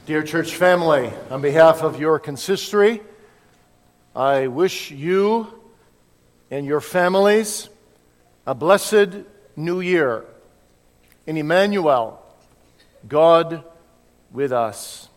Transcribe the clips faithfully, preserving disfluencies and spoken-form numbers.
Dear church family, on behalf of your consistory, I wish you and your families a blessed new year. In Emmanuel, God with us.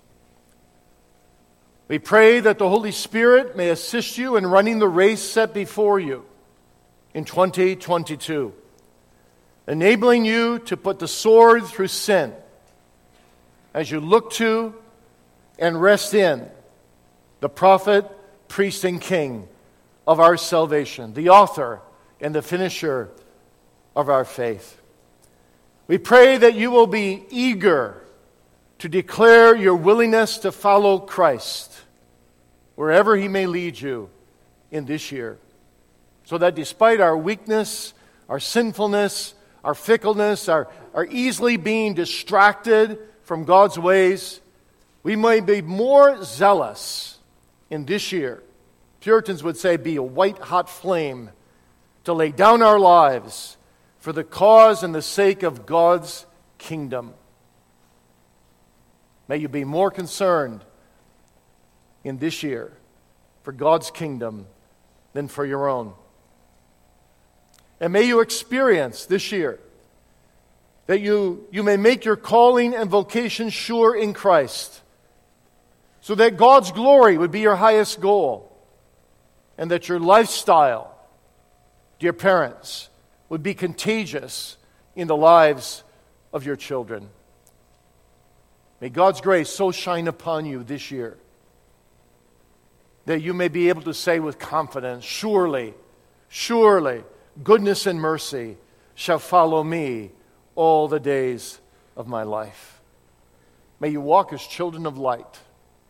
We pray that the Holy Spirit may assist you in running the race set before you in twenty twenty-two, enabling you to put the sword through sin as you look to and rest in the prophet, priest, and king of our salvation, the author and the finisher of our faith. We pray that you will be eager to declare your willingness to follow Christ wherever He may lead you in this year, so that despite our weakness, our sinfulness, our fickleness, our, our easily being distracted from God's ways, we may be more zealous in this year. Puritans would say be a white-hot flame to lay down our lives for the cause and the sake of God's kingdom. May you be more concerned in this year for God's kingdom than for your own. And may you experience this year that you, you may make your calling and vocation sure in Christ, so that God's glory would be your highest goal, and that your lifestyle, dear parents, would be contagious in the lives of your children. May God's grace so shine upon you this year that you may be able to say with confidence, surely, surely, goodness and mercy shall follow me all the days of my life. May you walk as children of light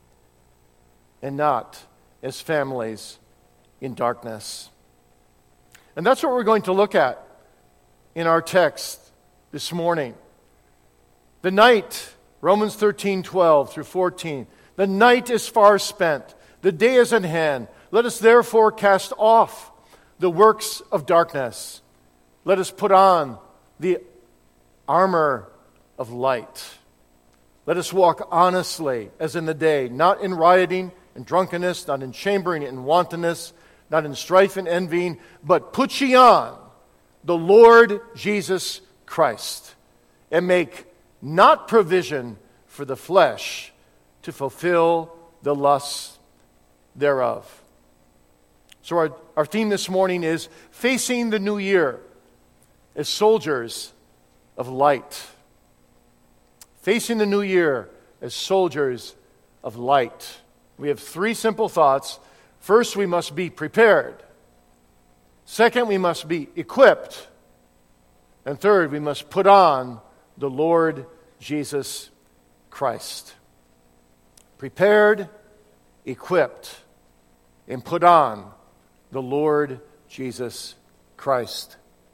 and not as families in darkness. And that's what we're going to look at in our text this morning. The night, Romans thirteen, twelve through fourteen. The night is far spent. The day is at hand. Let us therefore cast off the works of darkness. Let us put on the armor of light. Let us walk honestly as in the day, not in rioting and drunkenness, not in chambering and wantonness, not in strife and envying, but put ye on the Lord Jesus Christ, and make not provision for the flesh to fulfill the lusts thereof. So our, our theme this morning is facing the new year as soldiers of light. Facing the new year as soldiers of light. We have three simple thoughts. First, we must be prepared. Second, we must be equipped. And third, we must put on the Lord Jesus Christ. Prepared, equipped, and put on the Lord Jesus Christ.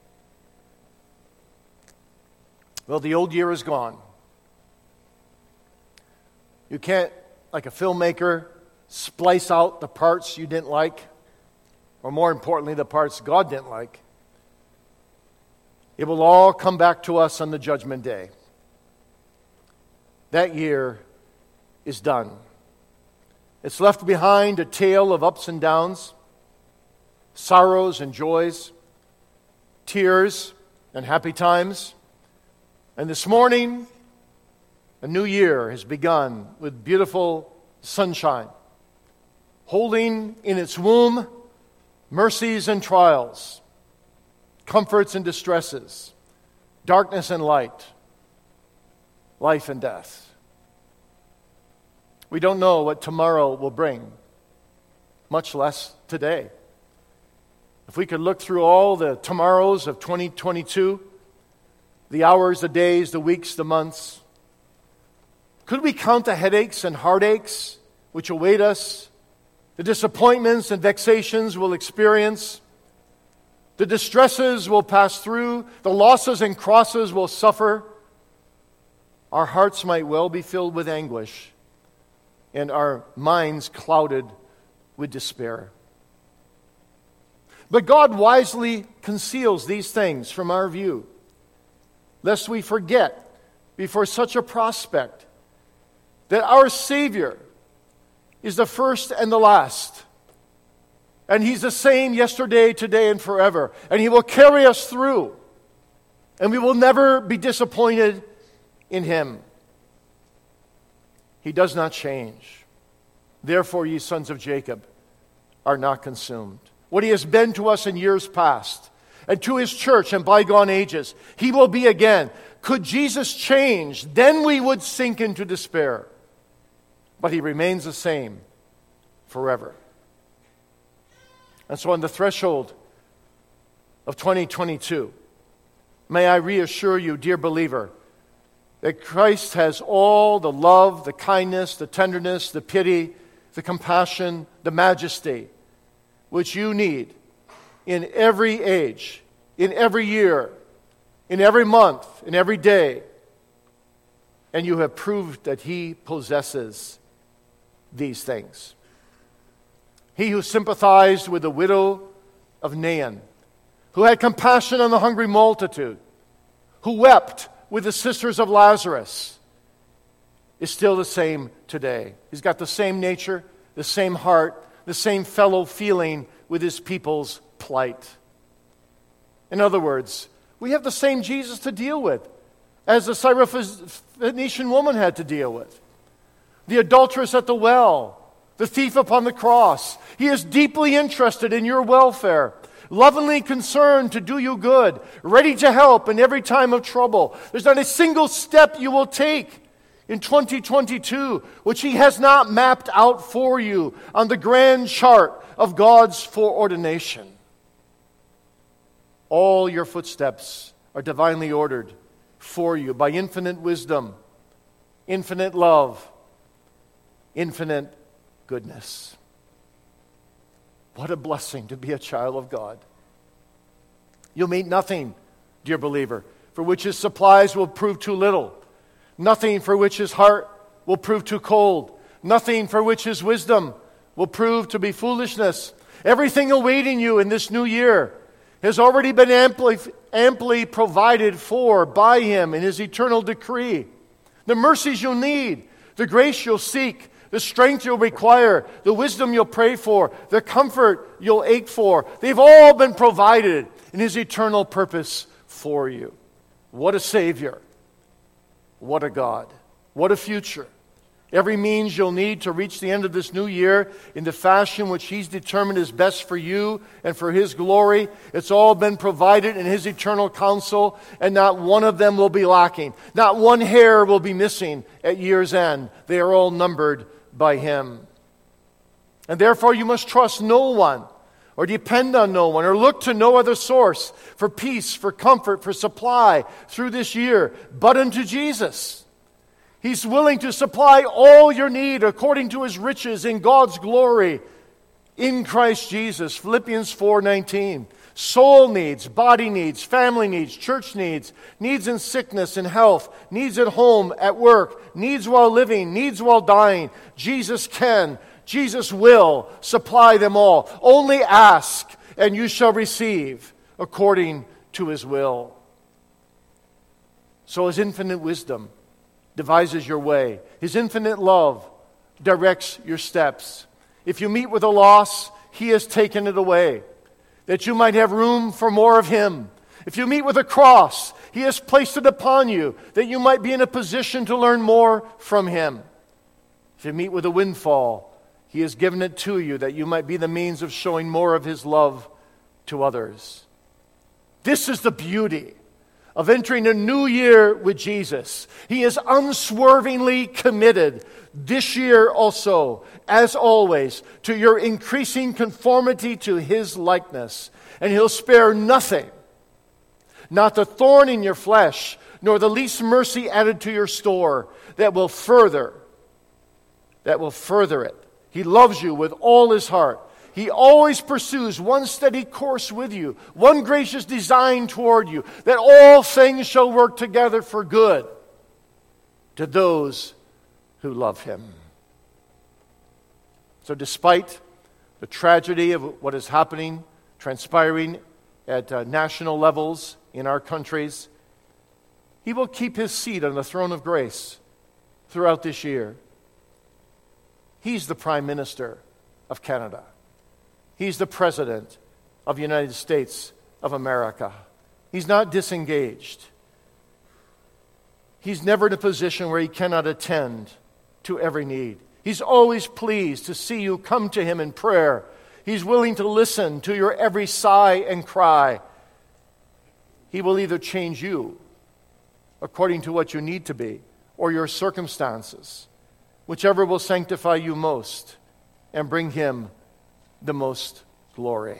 Well, the old year is gone. You can't, like a filmmaker, splice out the parts you didn't like, or more importantly, the parts God didn't like. It will all come back to us on the judgment day. That year is done. It's left behind a tale of ups and downs, sorrows and joys, tears and happy times. And this morning, a new year has begun with beautiful sunshine, holding in its womb mercies and trials, comforts and distresses, darkness and light, life and death. We don't know what tomorrow will bring, much less today. If we could look through all the tomorrows of twenty twenty-two, the hours, the days, the weeks, the months, could we count the headaches and heartaches which await us, the disappointments and vexations we'll experience, the distresses we'll pass through, the losses and crosses we'll suffer? Our hearts might well be filled with anguish and our minds clouded with despair. But God wisely conceals these things from our view, lest we forget before such a prospect that our Savior is the first and the last. And He's the same yesterday, today, and forever. And He will carry us through. And we will never be disappointed in Him. He does not change. Therefore, ye sons of Jacob are not consumed. What He has been to us in years past, and to His church in bygone ages, He will be again. Could Jesus change, then we would sink into despair. But He remains the same forever. And so on the threshold of twenty twenty-two, may I reassure you, dear believer, that Christ has all the love, the kindness, the tenderness, the pity, the compassion, the majesty, which you need in every age, in every year, in every month, in every day. And you have proved that He possesses these things. He who sympathized with the widow of Nain, who had compassion on the hungry multitude, who wept with the sisters of Lazarus, is still the same today. He's got the same nature, the same heart, the same fellow feeling with His people's plight. In other words, we have the same Jesus to deal with as the Syrophoenician woman had to deal with. The adulteress at the well, the thief upon the cross. He is deeply interested in your welfare, lovingly concerned to do you good, ready to help in every time of trouble. There's not a single step you will take in twenty twenty-two which He has not mapped out for you on the grand chart of God's foreordination. All your footsteps are divinely ordered for you by infinite wisdom, infinite love, infinite goodness. What a blessing to be a child of God. You'll meet nothing, dear believer, for which His supplies will prove too little. Nothing for which His heart will prove too cold. Nothing for which His wisdom will prove to be foolishness. Everything awaiting you in this new year has already been amply, amply provided for by Him in His eternal decree. The mercies you'll need, the grace you'll seek, the strength you'll require, the wisdom you'll pray for, the comfort you'll ache for, they've all been provided in His eternal purpose for you. What a Savior. What a God. What a future. Every means you'll need to reach the end of this new year in the fashion which He's determined is best for you and for His glory. It's all been provided in His eternal counsel, and not one of them will be lacking. Not one hair will be missing at year's end. They are all numbered by Him. And therefore you must trust no one, or depend on no one, or look to no other source for peace, for comfort, for supply through this year, but unto Jesus. He's willing to supply all your need according to His riches in God's glory in Christ Jesus. Philippians four nineteen. Soul needs, body needs, family needs, church needs, needs in sickness and health, needs at home, at work, needs while living, needs while dying. Jesus can, Jesus will supply them all. Only ask, and you shall receive according to His will. So His infinite wisdom devises your way. His infinite love directs your steps. If you meet with a loss, He has taken it away, that you might have room for more of Him. If you meet with a cross, He has placed it upon you, that you might be in a position to learn more from Him. If you meet with a windfall, He has given it to you, that you might be the means of showing more of His love to others. This is the beauty of entering a new year with Jesus. He is unswervingly committed this year also, as always, to your increasing conformity to His likeness. And He'll spare nothing, not the thorn in your flesh, nor the least mercy added to your store, that will further, that will further it. He loves you with all His heart. He always pursues one steady course with you, one gracious design toward you, that all things shall work together for good to those who love Him. So despite the tragedy of what is happening, transpiring at uh, national levels in our countries, He will keep His seat on the throne of grace throughout this year. He's the Prime Minister of Canada. He's the President of the United States of America. He's not disengaged. He's never in a position where he cannot attend to every need. He's always pleased to see you come to him in prayer. He's willing to listen to your every sigh and cry. He will either change you according to what you need to be or your circumstances, whichever will sanctify you most and bring him the most glory.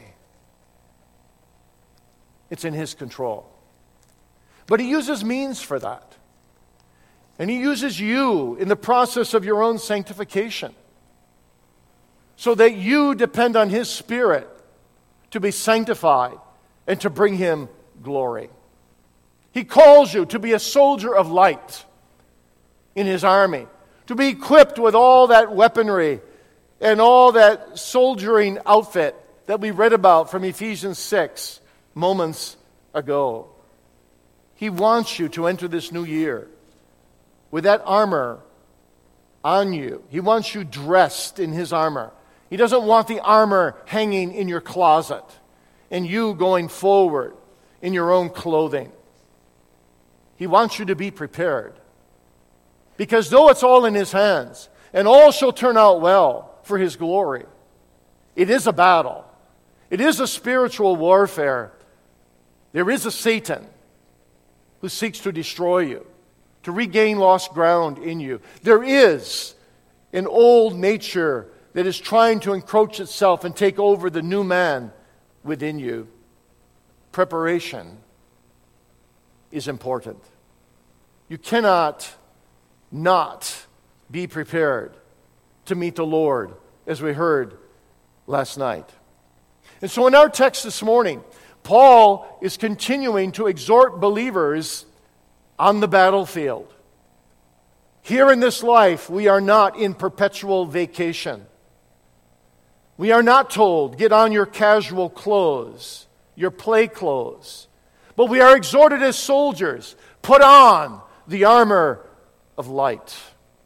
It's in his control. But he uses means for that. And he uses you in the process of your own sanctification so that you depend on his Spirit to be sanctified and to bring him glory. He calls you to be a soldier of light in his army, to be equipped with all that weaponry and all that soldiering outfit that we read about from Ephesians six moments ago. He wants you to enter this new year with that armor on you. He wants you dressed in his armor. He doesn't want the armor hanging in your closet and you going forward in your own clothing. He wants you to be prepared. Because though it's all in his hands, and all shall turn out well for his glory, it is a battle. It is a spiritual warfare. There is a Satan who seeks to destroy you, to regain lost ground in you. There is an old nature that is trying to encroach itself and take over the new man within you. Preparation is important. You cannot not be prepared to meet the Lord, as we heard last night. And so in our text this morning, Paul is continuing to exhort believers on the battlefield. Here in this life, we are not in perpetual vacation. We are not told, get on your casual clothes, your play clothes. But we are exhorted as soldiers, put on the armor of light.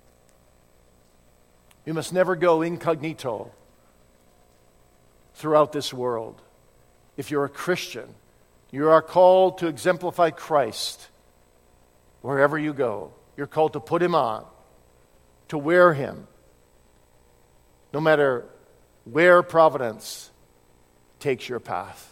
You must never go incognito throughout this world. If you're a Christian, you are called to exemplify Christ wherever you go. You're called to put him on, to wear him, no matter where providence takes your path.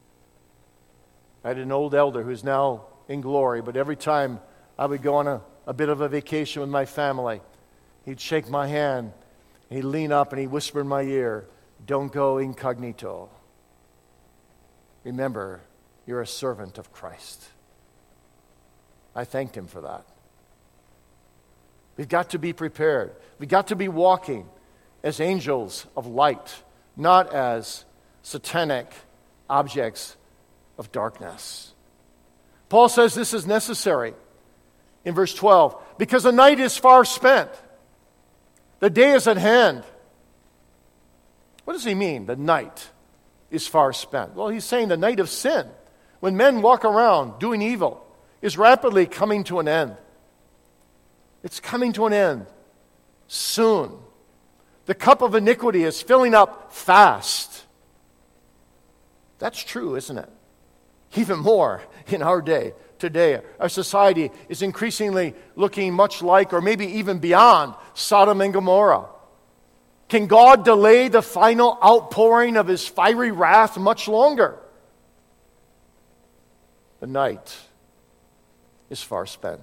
I had an old elder who's now in glory, but every time I would go on a, a bit of a vacation with my family, he'd shake my hand, he'd lean up and he'd whisper in my ear, "Don't go incognito. Remember, you're a servant of Christ." I thanked him for that. We've got to be prepared. We've got to be walking as angels of light, not as satanic objects of darkness. Paul says this is necessary in verse twelve, because the night is far spent. The day is at hand. What does he mean, the night is far spent? Well, he's saying the night of sin, when men walk around doing evil, is rapidly coming to an end. It's coming to an end soon. The cup of iniquity is filling up fast. That's true, isn't it? Even more in our day. Today, our society is increasingly looking much like, or maybe even beyond, Sodom and Gomorrah. Can God delay the final outpouring of his fiery wrath much longer? The night is far spent.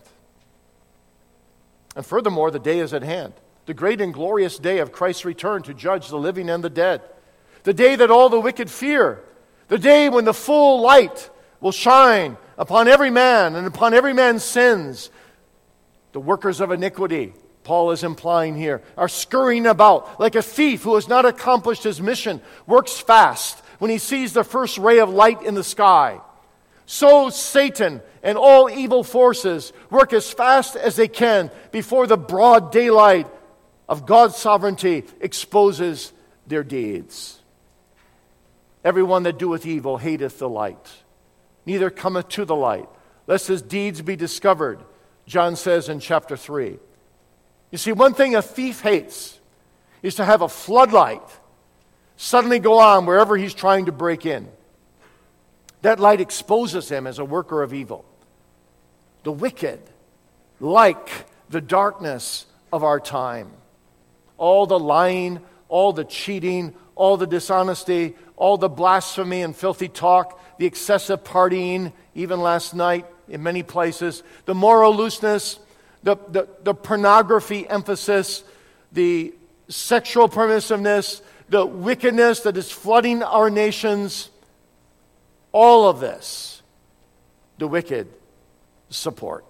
And furthermore, the day is at hand. The great and glorious day of Christ's return to judge the living and the dead. The day that all the wicked fear. The day when the full light will shine upon every man and upon every man's sins. The workers of iniquity, Paul is implying here, are scurrying about like a thief who has not accomplished his mission, works fast when he sees the first ray of light in the sky. So Satan and all evil forces work as fast as they can before the broad daylight of God's sovereignty exposes their deeds. Everyone that doeth evil hateth the light, neither cometh to the light, lest his deeds be discovered, John says in chapter three. You see, one thing a thief hates is to have a floodlight suddenly go on wherever he's trying to break in. That light exposes him as a worker of evil. The wicked, like the darkness of our time. All the lying, all the cheating, all the dishonesty, all the blasphemy and filthy talk, the excessive partying, even last night in many places, the moral looseness, the, the, the pornography emphasis, the sexual permissiveness, the wickedness that is flooding our nations, all of this, the wicked support.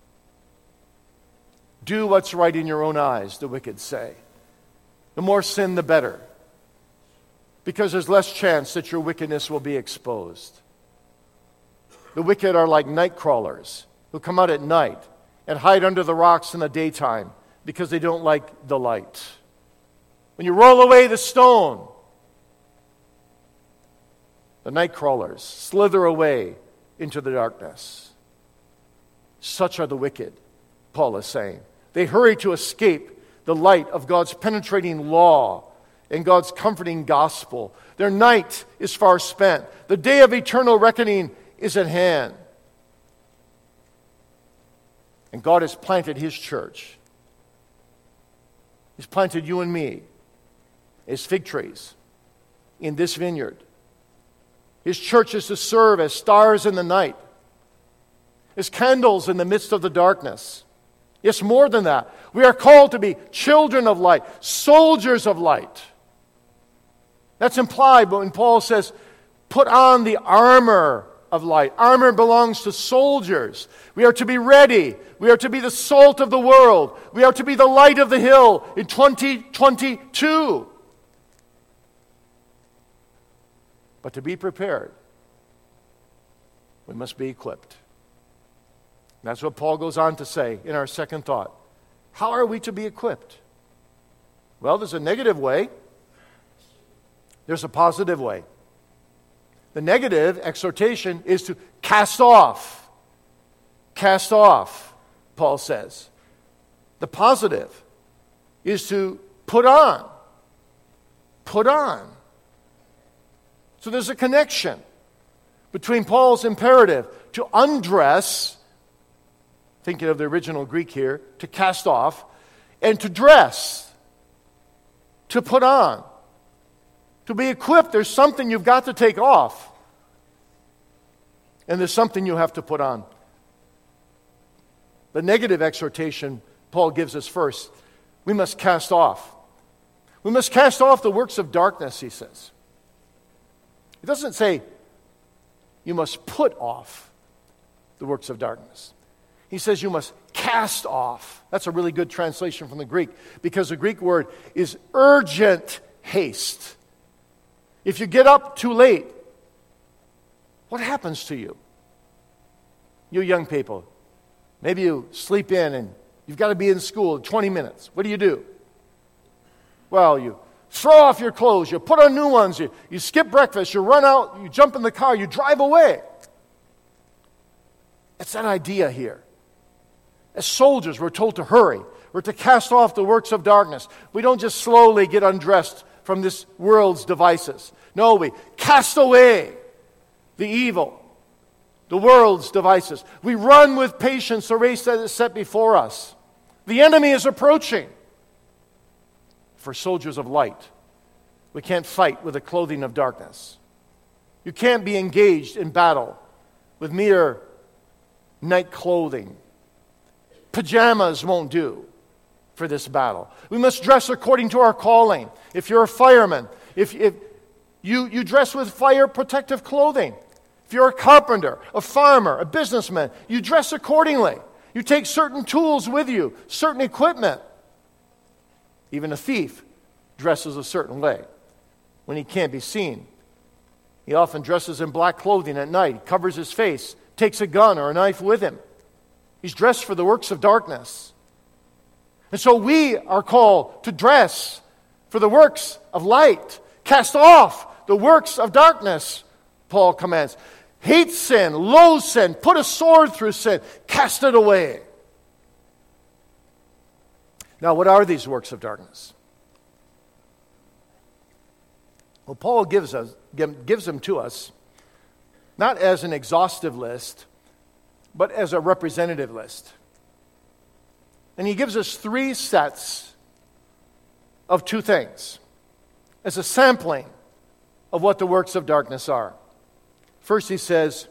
Do what's right in your own eyes, the wicked say. The more sin, the better. Because there's less chance that your wickedness will be exposed. The wicked are like night crawlers who come out at night and hide under the rocks in the daytime because they don't like the light. When you roll away the stone, the night crawlers slither away into the darkness. Such are the wicked, Paul is saying. They hurry to escape the light of God's penetrating law and God's comforting gospel. Their night is far spent. The day of eternal reckoning is at hand. And God has planted His church. He's planted you and me as fig trees in this vineyard. His church is to serve as stars in the night, as candles in the midst of the darkness. Yes, more than that. We are called to be children of light, soldiers of light. That's implied when Paul says, put on the armor of light. Armor belongs to soldiers. We are to be ready. We are to be the salt of the world. We are to be the light of the hill in twenty twenty-two. But to be prepared, we must be equipped. That's what Paul goes on to say in our second thought. How are we to be equipped? Well, there's a negative way. There's a positive way. The negative exhortation is to cast off. Cast off, Paul says. The positive is to put on. Put on. So there's a connection between Paul's imperative to undress, thinking of the original Greek here, to cast off, and to dress, to put on. To be equipped, there's something you've got to take off. And there's something you have to put on. The negative exhortation Paul gives us first. We must cast off. We must cast off the works of darkness, he says. It doesn't say you must put off the works of darkness. He says you must cast off. That's a really good translation from the Greek, because the Greek word is urgent haste. If you get up too late, what happens to you? You young people, maybe you sleep in and you've got to be in school in twenty minutes. What do you do? Well, you throw off your clothes, you put on new ones, you, you skip breakfast, you run out, you jump in the car, you drive away. It's that idea here. As soldiers, we're told to hurry. We're to cast off the works of darkness. We don't just slowly get undressed from this world's devices. No, we cast away the evil, the world's devices. We run with patience the race that is set before us. The enemy is approaching. For soldiers of light, we can't fight with the clothing of darkness. You can't be engaged in battle with mere night clothing. Pajamas won't do for this battle. We must dress according to our calling. If you're a fireman, if, if you, you dress with fire protective clothing. If you're a carpenter, a farmer, a businessman, you dress accordingly. You take certain tools with you, certain equipment. Even a thief dresses a certain way when he can't be seen. He often dresses in black clothing at night. He covers his face, takes a gun or a knife with him. He's dressed for the works of darkness. And so we are called to dress for the works of light. Cast off the works of darkness, Paul commands. Hate sin, loathe sin, put a sword through sin, cast it away. Now, what are these works of darkness? Well, Paul gives us gives them to us not as an exhaustive list, but as a representative list. And he gives us three sets of two things as a sampling of what the works of darkness are. First, he says,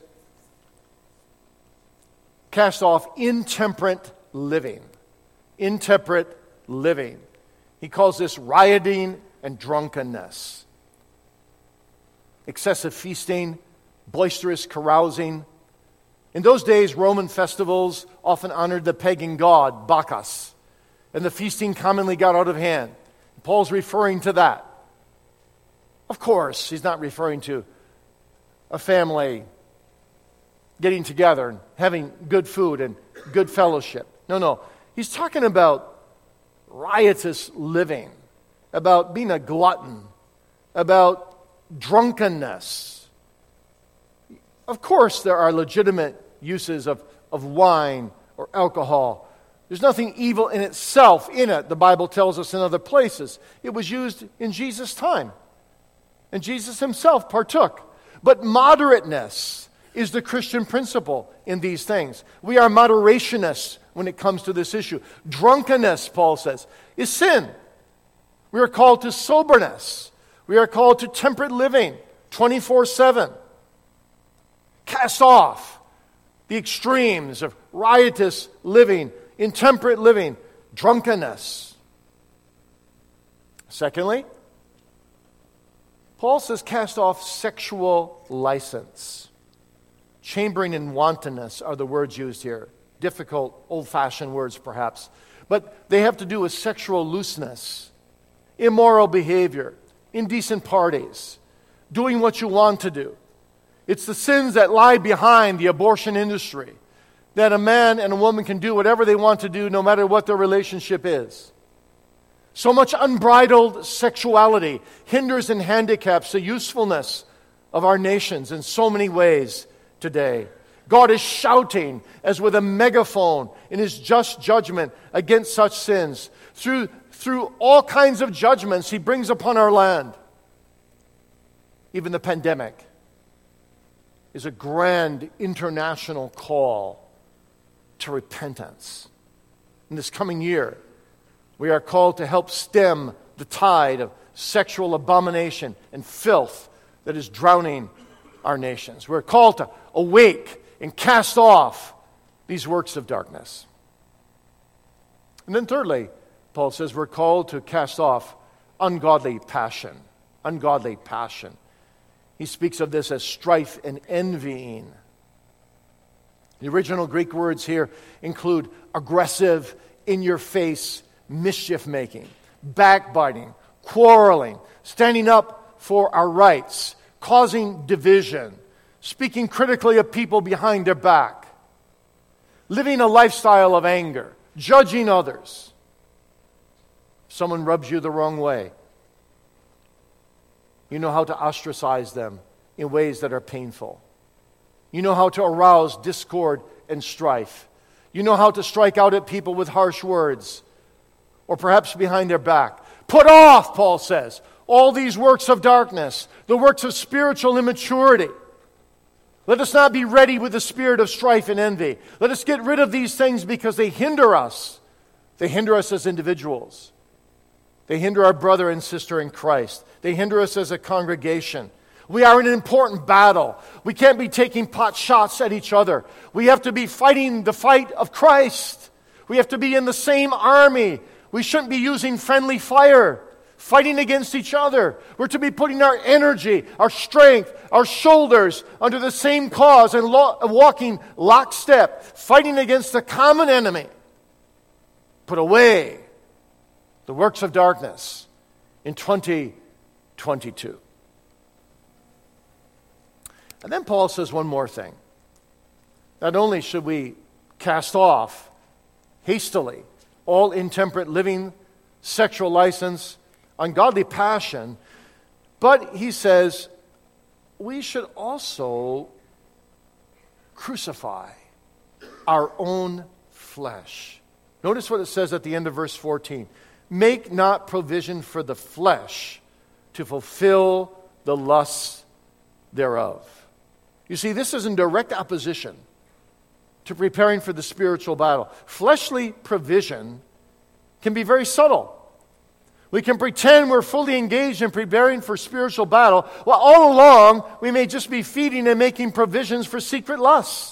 cast off intemperate living. Intemperate living. He calls this rioting and drunkenness. Excessive feasting, boisterous carousing. In those days, Roman festivals often honored the pagan god, Bacchus, and the feasting commonly got out of hand. Paul's referring to that. Of course, he's not referring to a family getting together and having good food and good fellowship. No, no. He's talking about riotous living, about being a glutton, about drunkenness. Of course, there are legitimate uses of, of wine or alcohol. There's nothing evil in itself in it, the Bible tells us in other places. It was used in Jesus' time, and Jesus himself partook. But moderateness is the Christian principle in these things. We are moderationists when it comes to this issue. Drunkenness, Paul says, is sin. We are called to soberness. We are called to temperate living twenty-four seven. Cast off the extremes of riotous living, intemperate living, drunkenness. Secondly, Paul says cast off sexual license. Chambering and wantonness are the words used here. Difficult, old-fashioned words perhaps. But they have to do with sexual looseness, immoral behavior, indecent parties, doing what you want to do. It's the sins that lie behind the abortion industry, that a man and a woman can do whatever they want to do no matter what their relationship is. So much unbridled sexuality hinders and handicaps the usefulness of our nations in so many ways today. God is shouting as with a megaphone in his just judgment against such sins. Through, through all kinds of judgments he brings upon our land. Even the pandemic is a grand international call to repentance. In this coming year, we are called to help stem the tide of sexual abomination and filth that is drowning our nations. We're called to awake and cast off these works of darkness. And then thirdly, Paul says we're called to cast off ungodly passion. Ungodly passion. He speaks of this as strife and envying. The original Greek words here include aggressive, in-your-face mischief-making, backbiting, quarreling, standing up for our rights, causing division, speaking critically of people behind their back, living a lifestyle of anger, judging others. If someone rubs you the wrong way, you know how to ostracize them in ways that are painful. You know how to arouse discord and strife. You know how to strike out at people with harsh words, or perhaps behind their back. Put off, Paul says, all these works of darkness, the works of spiritual immaturity. Let us not be ready with the spirit of strife and envy. Let us get rid of these things because they hinder us. They hinder us as individuals. They hinder our brother and sister in Christ. They hinder us as a congregation. We are in an important battle. We can't be taking pot shots at each other. We have to be fighting the fight of Christ. We have to be in the same army. We shouldn't be using friendly fire, fighting against each other. We're to be putting our energy, our strength, our shoulders under the same cause and lo- walking lockstep, fighting against the common enemy. Put away the works of darkness in twenty twenty-two. And then Paul says one more thing. Not only should we cast off hastily all intemperate living, sexual license, ungodly passion, but he says we should also crucify our own flesh. Notice what it says at the end of verse fourteen. Make not provision for the flesh to fulfill the lusts thereof. You see, this is in direct opposition to preparing for the spiritual battle. Fleshly provision can be very subtle. We can pretend we're fully engaged in preparing for spiritual battle, while all along we may just be feeding and making provisions for secret lusts.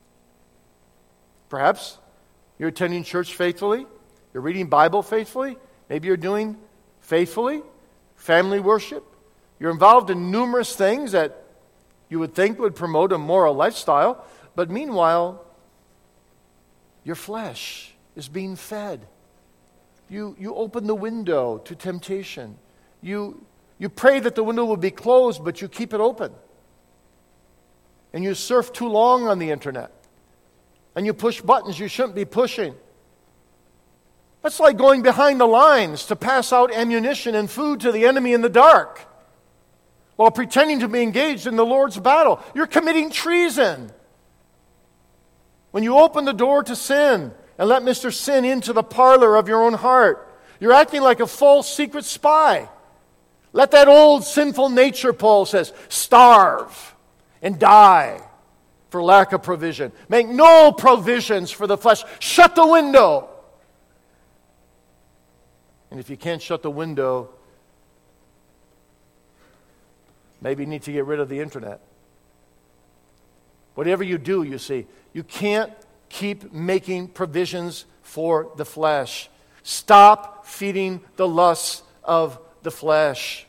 Perhaps you're attending church faithfully, you're reading Bible faithfully, maybe you're doing faithfully family worship. You're involved in numerous things that you would think would promote a moral lifestyle, but meanwhile, your flesh is being fed. You, you open the window to temptation. You, you pray that the window will be closed, but you keep it open. And you surf too long on the internet. And you push buttons you shouldn't be pushing. That's like going behind the lines to pass out ammunition and food to the enemy in the dark, while pretending to be engaged in the Lord's battle. You're committing treason. When you open the door to sin and let Mister Sin into the parlor of your own heart, you're acting like a false secret spy. Let that old sinful nature, Paul says, starve and die for lack of provision. Make no provisions for the flesh. Shut the window. And if you can't shut the window, maybe you need to get rid of the internet. Whatever you do, you see, you can't keep making provisions for the flesh. Stop feeding the lusts of the flesh.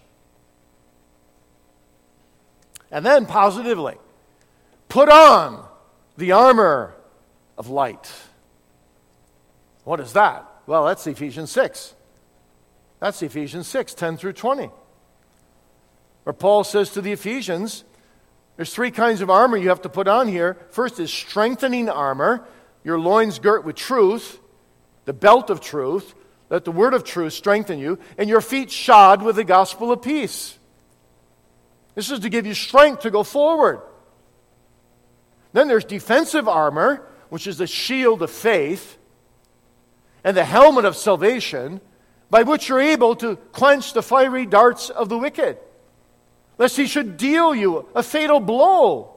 And then, positively, put on the armor of light. What is that? Well, that's Ephesians six. That's Ephesians six, ten through twenty. Where Paul says to the Ephesians, there's three kinds of armor you have to put on here. First is strengthening armor, your loins girt with truth, the belt of truth, let the word of truth strengthen you, and your feet shod with the gospel of peace. This is to give you strength to go forward. Then there's defensive armor, which is the shield of faith, and the helmet of salvation, by which you're able to quench the fiery darts of the wicked, lest he should deal you a fatal blow.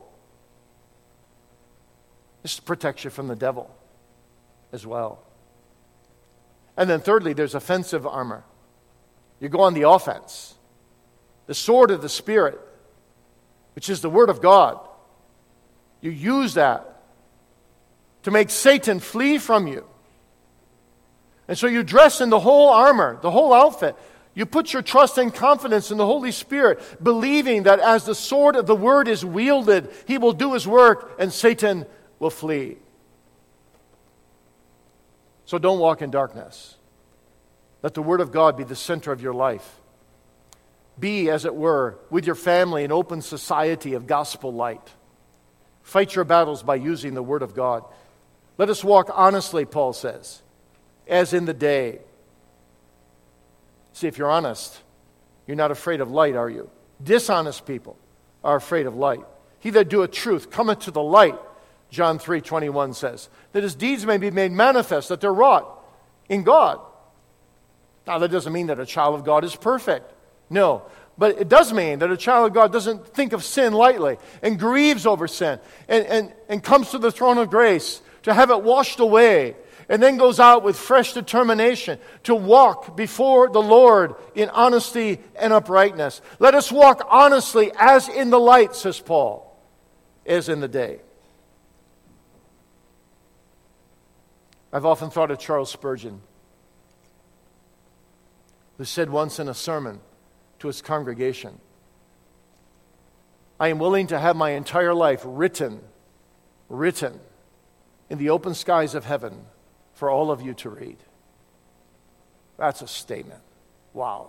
This protects you from the devil as well. And then thirdly, there's offensive armor. You go on the offense. The sword of the Spirit, which is the Word of God. You use that to make Satan flee from you. And so you dress in the whole armor, the whole outfit. You put your trust and confidence in the Holy Spirit, believing that as the sword of the Word is wielded, He will do His work and Satan will flee. So don't walk in darkness. Let the Word of God be the center of your life. Be, as it were, with your family an open society of gospel light. Fight your battles by using the Word of God. Let us walk honestly, Paul says, as in the day. See, if you're honest, you're not afraid of light, are you? Dishonest people are afraid of light. He that doeth truth cometh to the light, John three twenty-one says, that his deeds may be made manifest, that they're wrought in God. Now, that doesn't mean that a child of God is perfect. No. But it does mean that a child of God doesn't think of sin lightly and grieves over sin and, and, and comes to the throne of grace to have it washed away, and then goes out with fresh determination to walk before the Lord in honesty and uprightness. Let us walk honestly as in the light, says Paul, as in the day. I've often thought of Charles Spurgeon, who said once in a sermon to his congregation, I am willing to have my entire life written, written in the open skies of heaven for all of you to read. That's a statement. Wow.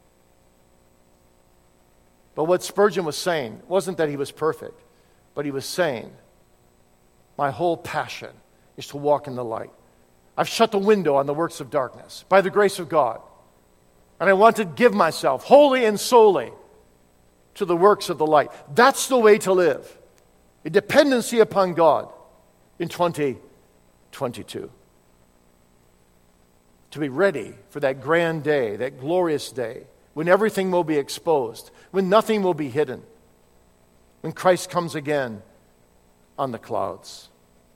But what Spurgeon was saying wasn't that he was perfect, but he was saying, my whole passion is to walk in the light. I've shut the window on the works of darkness by the grace of God. And I want to give myself wholly and solely to the works of the light. That's the way to live. A dependency upon God in twenty twenty-two. To be ready for that grand day, that glorious day, when everything will be exposed, when nothing will be hidden, when Christ comes again on the clouds.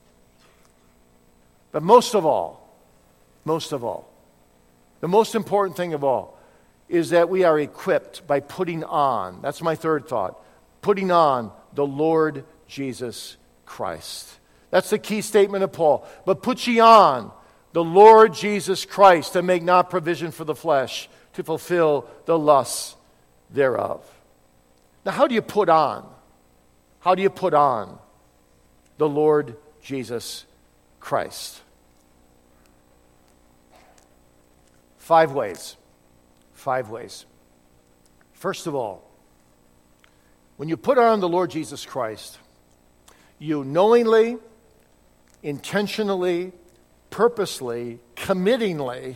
But most of all, most of all, the most important thing of all is that we are equipped by putting on, that's my third thought, putting on the Lord Jesus Christ. That's the key statement of Paul. But put ye on the Lord Jesus Christ, and make not provision for the flesh to fulfill the lusts thereof. Now, how do you put on? How do you put on the Lord Jesus Christ? Five ways. Five ways. First of all, when you put on the Lord Jesus Christ, you knowingly, intentionally, purposely, committingly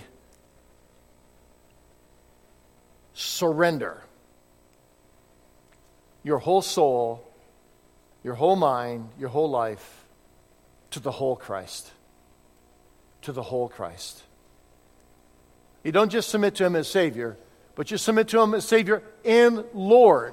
surrender your whole soul, your whole mind, your whole life to the whole Christ. To the whole Christ. You don't just submit to Him as Savior, but you submit to Him as Savior and Lord.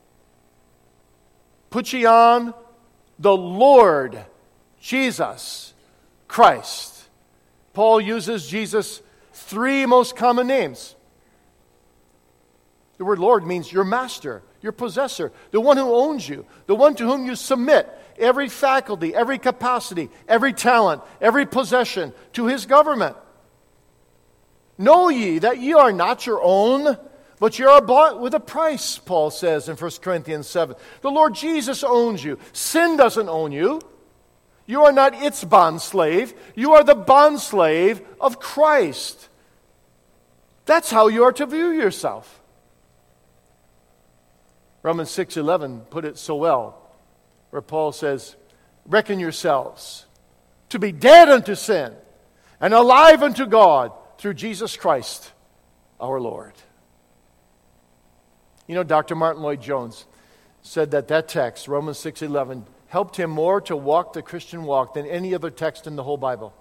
Put ye on the Lord Jesus Christ. Paul uses Jesus' three most common names. The word Lord means your master, your possessor, the one who owns you, the one to whom you submit every faculty, every capacity, every talent, every possession to His government. Know ye that ye are not your own, but ye are bought with a price, Paul says in First Corinthians seven. The Lord Jesus owns you. Sin doesn't own you. You are not its bondslave. You are the bondslave of Christ. That's how you are to view yourself. Romans six eleven put it so well, where Paul says, reckon yourselves to be dead unto sin and alive unto God through Jesus Christ our Lord. You know, Doctor Martin Lloyd-Jones said that that text, Romans six eleven, helped him more to walk the Christian walk than any other text in the whole Bible.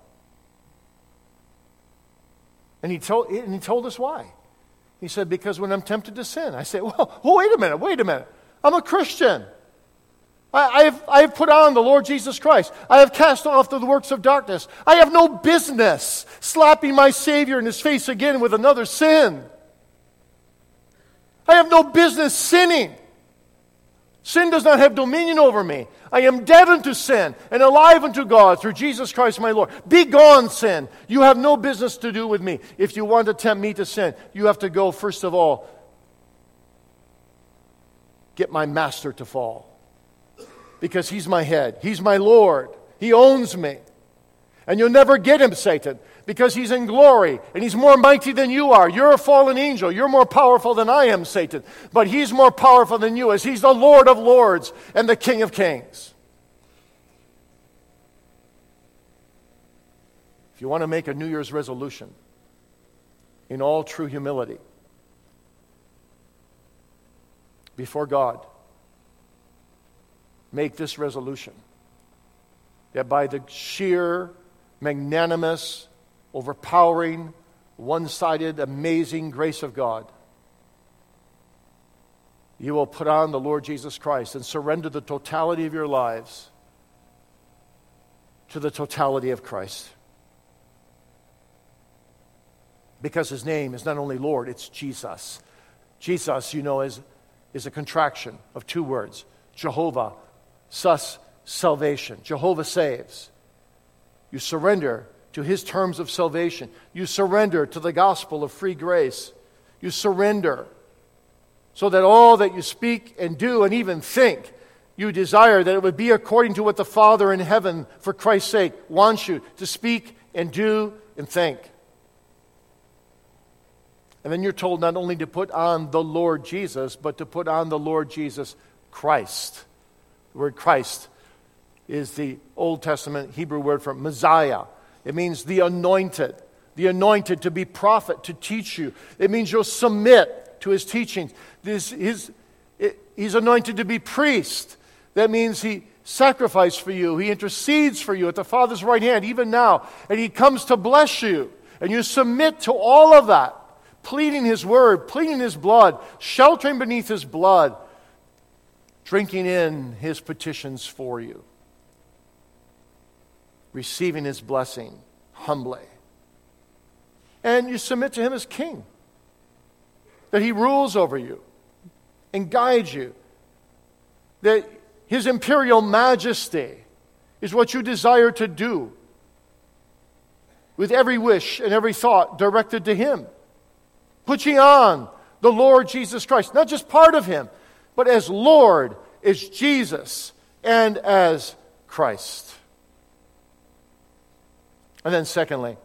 And he told, and he told us why. He said, because when I'm tempted to sin, I say, well, oh, wait a minute, wait a minute. I'm a Christian. I, I, have, I have put on the Lord Jesus Christ. I have cast off the works of darkness. I have no business slapping my Savior in His face again with another sin. I have no business sinning. Sin does not have dominion over me. I am dead unto sin and alive unto God through Jesus Christ my Lord. Be gone, sin. You have no business to do with me. If you want to tempt me to sin, you have to go, first of all, get my master to fall. Because He's my head. He's my Lord. He owns me. And you'll never get Him, Satan, because He's in glory and He's more mighty than you are. You're a fallen angel. You're more powerful than I am, Satan. But He's more powerful than you as He's the Lord of lords and the King of kings. If you want to make a New Year's resolution in all true humility before God, make this resolution that by the sheer magnanimous, overpowering, one-sided, amazing grace of God, you will put on the Lord Jesus Christ and surrender the totality of your lives to the totality of Christ. Because His name is not only Lord, it's Jesus. Jesus, you know, is, is a contraction of two words. Jehovah, sus, salvation. Jehovah saves. You surrender to His terms of salvation. You surrender to the gospel of free grace. You surrender so that all that you speak and do and even think, you desire that it would be according to what the Father in heaven, for Christ's sake, wants you to speak and do and think. And then you're told not only to put on the Lord Jesus, but to put on the Lord Jesus Christ. The word Christ is the Old Testament Hebrew word for Messiah. It means the anointed. The anointed to be prophet, to teach you. It means you'll submit to His teachings. This, his, it, he's anointed to be priest. That means He sacrificed for you. He intercedes for you at the Father's right hand, even now. And He comes to bless you. And you submit to all of that. pleading His word, pleading His blood, sheltering beneath His blood, drinking in His petitions for you, receiving His blessing humbly. And you submit to Him as King, that He rules over you and guides you, that His imperial majesty is what you desire to do, with every wish and every thought directed to Him. Put ye on the Lord Jesus Christ, not just part of Him, but as Lord, as Jesus, and as Christ. And then secondly,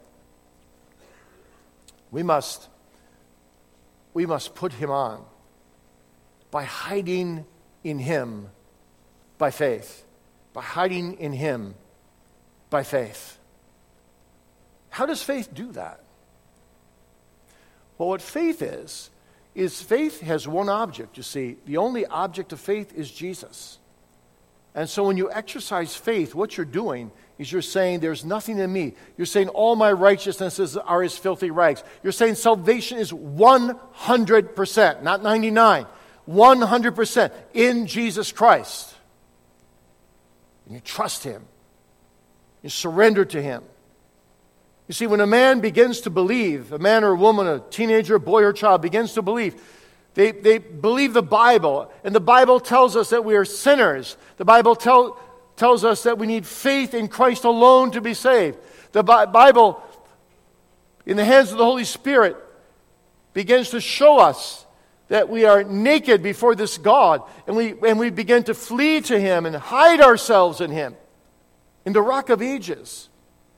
we must, we must put Him on by hiding in Him by faith. By hiding in Him by faith. How does faith do that? Well, what faith is, is faith has one object, you see. The only object of faith is Jesus. And so when you exercise faith, what you're doing is you're saying, there's nothing in me. You're saying all my righteousnesses are as filthy rags. You're saying salvation is one hundred percent, not ninety-nine, one hundred percent in Jesus Christ. And you trust Him. You surrender to Him. You see, when a man begins to believe, a man or a woman, a teenager, boy or child begins to believe, they, they believe the Bible. And the Bible tells us that we are sinners. The Bible tell, tells us that we need faith in Christ alone to be saved. The Bi- Bible, in the hands of the Holy Spirit, begins to show us that we are naked before this God, and we, and we begin to flee to Him and hide ourselves in Him, in the Rock of Ages.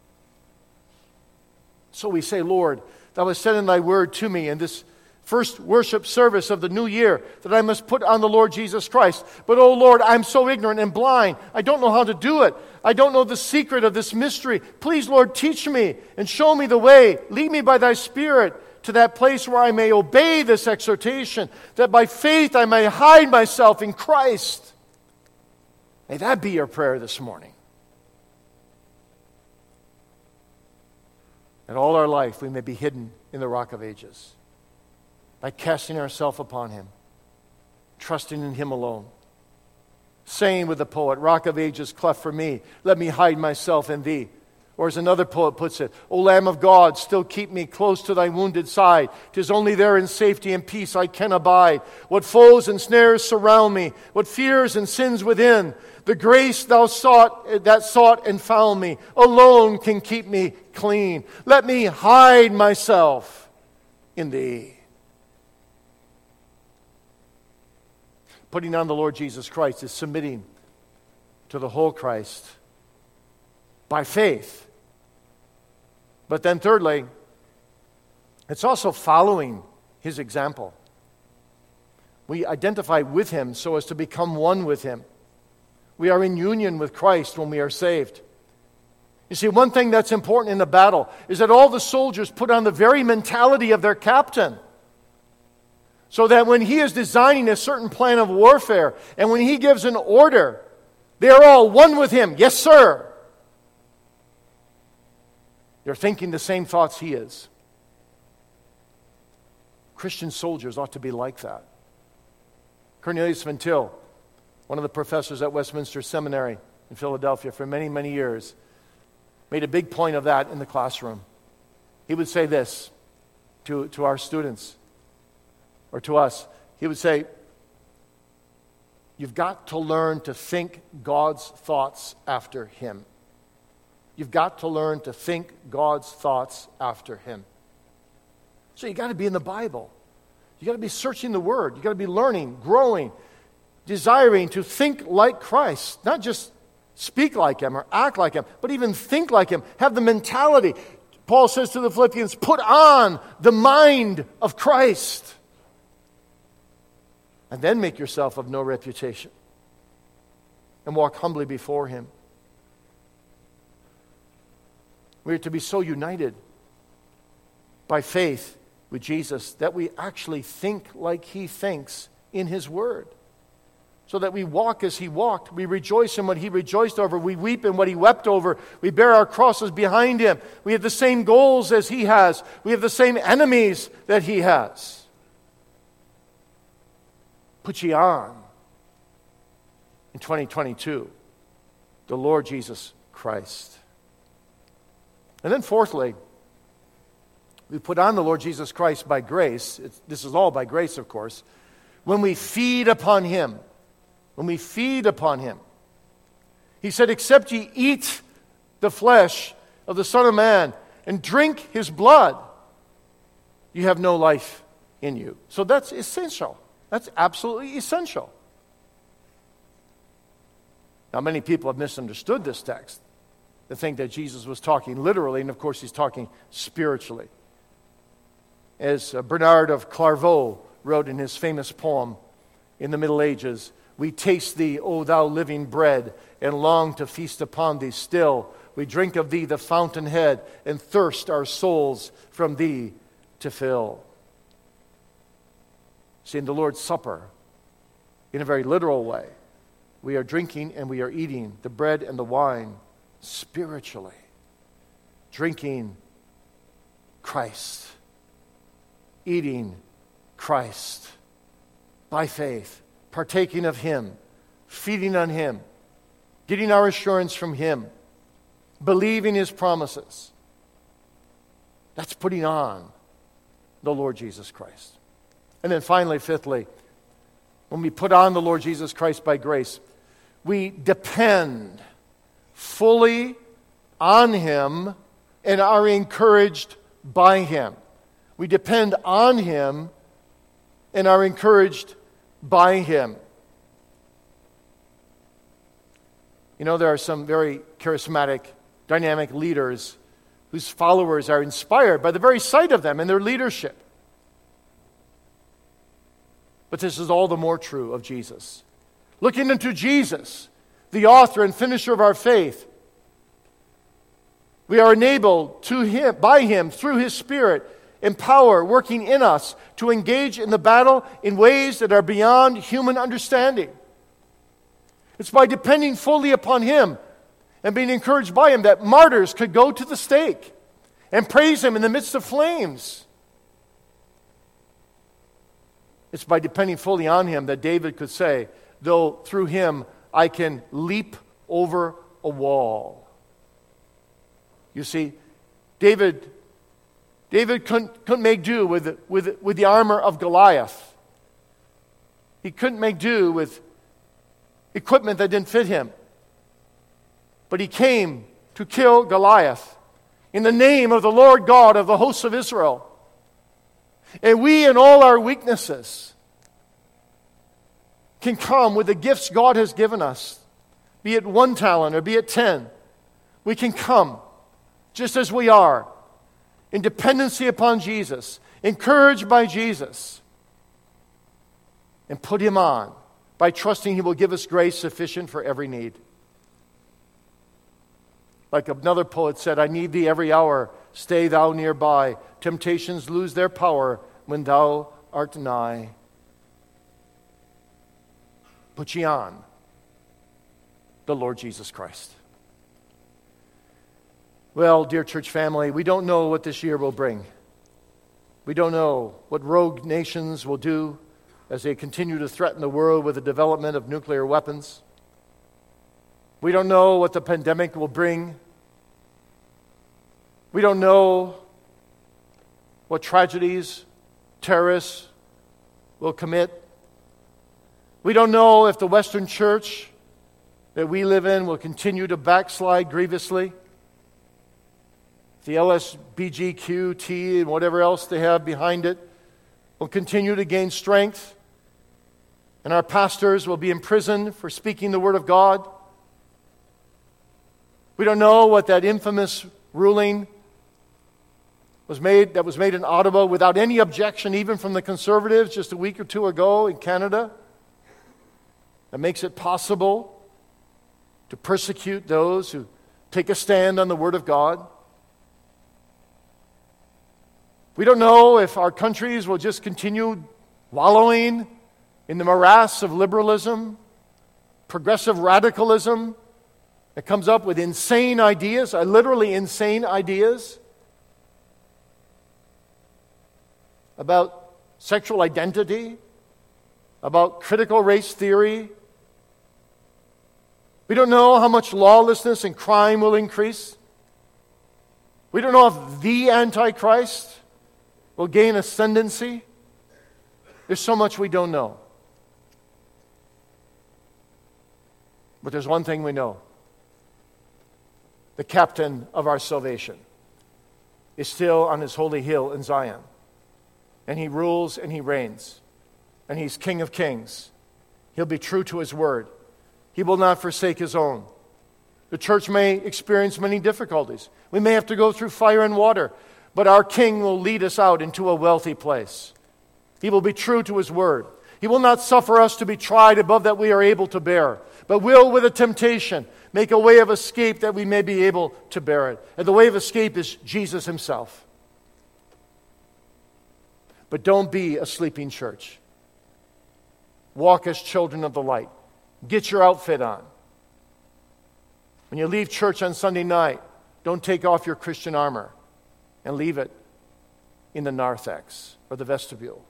So we say, Lord, Thou hast said in Thy word to me in this first worship service of the new year that I must put on the Lord Jesus Christ. But, oh Lord, I'm so ignorant and blind. I don't know how to do it. I don't know the secret of this mystery. Please, Lord, teach me and show me the way. Lead me by Thy Spirit to that place where I may obey this exhortation, that by faith I may hide myself in Christ. May that be your prayer this morning. And all our life we may be hidden in the Rock of Ages by casting ourselves upon Him, trusting in Him alone. Saying with the poet, Rock of Ages, cleft for me, let me hide myself in Thee. Or as another poet puts it, O Lamb of God, still keep me close to Thy wounded side. 'Tis only there in safety and peace I can abide. What foes and snares surround me, what fears and sins within. The grace Thou sought, that sought and found me, alone can keep me clean. Let me hide myself in Thee. Putting on the Lord Jesus Christ is submitting to the whole Christ by faith. But then thirdly, it's also following His example. We identify with Him so as to become one with Him. We are in union with Christ when we are saved. You see, one thing that's important in the battle is that all the soldiers put on the very mentality of their captain. So that when he is designing a certain plan of warfare, and when he gives an order, they are all one with him. Yes, sir. They're thinking the same thoughts he is. Christian soldiers ought to be like that. Cornelius Van Til, one of the professors at Westminster Seminary in Philadelphia for many, many years, made a big point of that in the classroom. He would say this to, to our students, or to us. He would say, you've got to learn to think God's thoughts after Him. You've got to learn to think God's thoughts after Him. So you got to be in the Bible. You got to be searching the Word. You got to be learning, growing, desiring to think like Christ. Not just speak like Him or act like Him, but even think like Him. Have the mentality. Paul says to the Philippians, put on the mind of Christ. And then make yourself of no reputation. And walk humbly before Him. We are to be so united by faith with Jesus that we actually think like He thinks in His Word. so that we walk as he walked. We rejoice in what he rejoiced over. We weep in what he wept over. We bear our crosses behind him. We have the same goals as he has. We have the same enemies that he has. Put ye on, in twenty twenty-two, the Lord Jesus Christ. And then fourthly, we put on the Lord Jesus Christ by grace. It's, this is all by grace, of course. When we feed upon him. When we feed upon him. He said, except ye eat the flesh of the Son of Man and drink his blood, you have no life in you. So that's essential. That's absolutely essential. Now, many people have misunderstood this text. They think that Jesus was talking literally, and of course he's talking spiritually. As Bernard of Clairvaux wrote in his famous poem in the Middle Ages, we taste thee, O thou living bread, and long to feast upon thee still. We drink of thee the fountainhead, and thirst our souls from thee to fill. See, in the Lord's Supper, in a very literal way, we are drinking and we are eating the bread and the wine spiritually. Drinking Christ. Eating Christ. By faith. Partaking of him. Feeding on him. Getting our assurance from him. Believing his promises. That's putting on the Lord Jesus Christ. And then finally, fifthly, when we put on the Lord Jesus Christ by grace, we depend fully on him and are encouraged by him. We depend on him and are encouraged by him. You know, there are some very charismatic, dynamic leaders whose followers are inspired by the very sight of them and their leadership. But this is all the more true of Jesus. Looking into Jesus, the author and finisher of our faith, we are enabled to him, by him, through his Spirit and power working in us to engage in the battle in ways that are beyond human understanding. It's by depending fully upon him and being encouraged by him that martyrs could go to the stake and praise him in the midst of flames. It's by depending fully on him that David could say, though through him I can leap over a wall. You see, David, David couldn't, couldn't make do with, with, with the armor of Goliath. He couldn't make do with equipment that didn't fit him. But he came to kill Goliath in the name of the Lord God of the hosts of Israel. And we, in all our weaknesses, can come with the gifts God has given us, be it one talent or be it ten. We can come just as we are, in dependency upon Jesus, encouraged by Jesus, and put him on by trusting he will give us grace sufficient for every need. Like another poet said, I need thee every hour, stay thou nearby. Temptations lose their power when thou art nigh. Put ye on the Lord Jesus Christ. Well, dear church family, we don't know what this year will bring. We don't know what rogue nations will do as they continue to threaten the world with the development of nuclear weapons. We don't know what the pandemic will bring. We don't know what tragedies terrorists will commit. We don't know if the Western church that we live in will continue to backslide grievously. The L S B G Q T and whatever else they have behind it will continue to gain strength. And our pastors will be imprisoned for speaking the word of God. We don't know what that infamous ruling was made that was made in Ottawa without any objection, even from the Conservatives just a week or two ago in Canada, that makes it possible to persecute those who take a stand on the word of God. We don't know if our countries will just continue wallowing in the morass of liberalism progressive radicalism that comes up with insane ideas, uh, literally insane ideas about sexual identity, about critical race theory. We don't know how much lawlessness and crime will increase. We don't know if the Antichrist will gain ascendancy. There's so much we don't know. But there's one thing we know. The captain of our salvation is still on his holy hill in Zion. And he rules and he reigns. And he's King of kings. He'll be true to his word. He will not forsake his own. The church may experience many difficulties. We may have to go through fire and water. But our King will lead us out into a wealthy place. He will be true to his word. He will not suffer us to be tried above that we are able to bear, but will, with a temptation, make a way of escape that we may be able to bear it. And the way of escape is Jesus himself. But don't be a sleeping church. Walk as children of the light. Get your outfit on. When you leave church on Sunday night, don't take off your Christian armor and leave it in the narthex or the vestibule.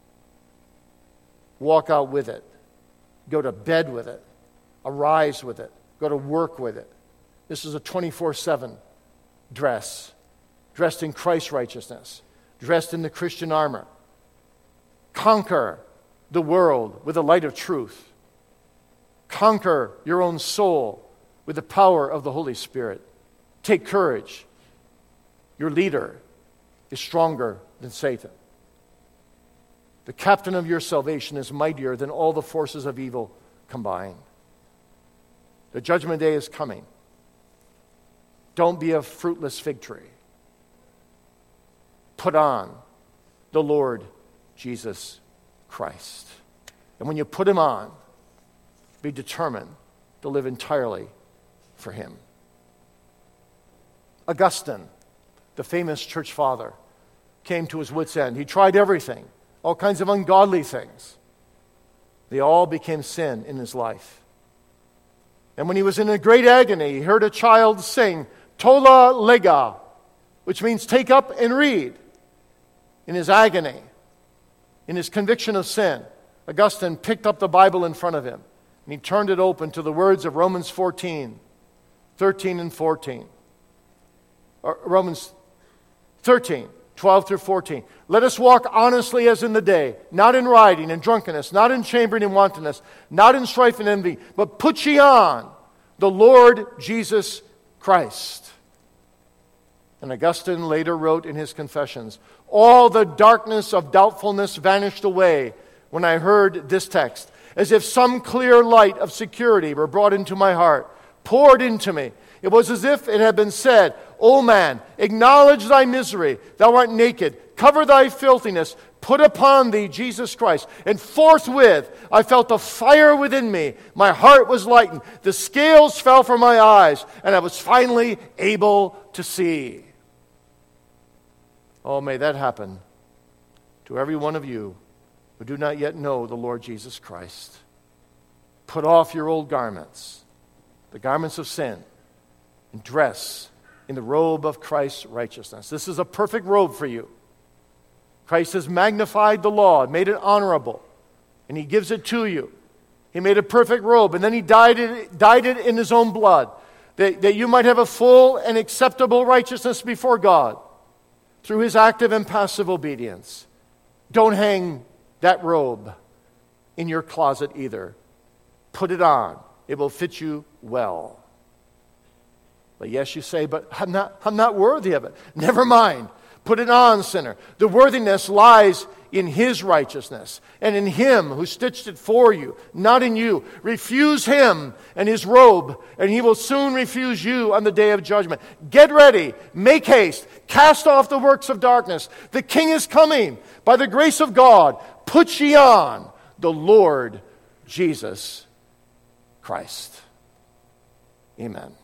Walk out with it. Go to bed with it. Arise with it. Go to work with it. This is a twenty-four seven dress. Dressed in Christ's righteousness. Dressed in the Christian armor. Conquer the world with the light of truth. Conquer your own soul with the power of the Holy Spirit. Take courage. Your leader is stronger than Satan. The captain of your salvation is mightier than all the forces of evil combined. The judgment day is coming. Don't be a fruitless fig tree. Put on the Lord Jesus Christ. And when you put him on, be determined to live entirely for him. Augustine, the famous church father, came to his wit's end. He tried everything, all kinds of ungodly things. They all became sin in his life. And when he was in a great agony, he heard a child sing, Tola Lega, which means take up and read. In his agony, in his conviction of sin, Augustine picked up the Bible in front of him, and he turned it open to the words of Romans fourteen, thirteen and fourteen. Or Romans thirteen, twelve through fourteen. Let us walk honestly as in the day, not in rioting and drunkenness, not in chambering and wantonness, not in strife and envy, but put ye on the Lord Jesus Christ. And Augustine later wrote in his Confessions, all the darkness of doubtfulness vanished away when I heard this text, as if some clear light of security were brought into my heart, poured into me. It was as if it had been said, O man, acknowledge thy misery, thou art naked, cover thy filthiness, put upon thee Jesus Christ. And forthwith I felt a fire within me, my heart was lightened, the scales fell from my eyes, and I was finally able to see. Oh, may that happen to every one of you who do not yet know the Lord Jesus Christ. Put off your old garments, the garments of sin, and dress in the robe of Christ's righteousness. This is a perfect robe for you. Christ has magnified the law, made it honorable, and he gives it to you. He made a perfect robe, and then he dyed it, dyed it in his own blood, that, that you might have a full and acceptable righteousness before God through his active and passive obedience. Don't hang that robe in your closet either. Put it on. It will fit you well. But yes, you say, but I'm not, I'm not worthy of it. Never mind. Put it on, sinner. The worthiness lies in his righteousness and in him who stitched it for you, not in you. Refuse him and his robe, and he will soon refuse you on the day of judgment. Get ready. Make haste. Cast off the works of darkness. The King is coming. By the grace of God, put ye on the Lord Jesus Christ. Amen.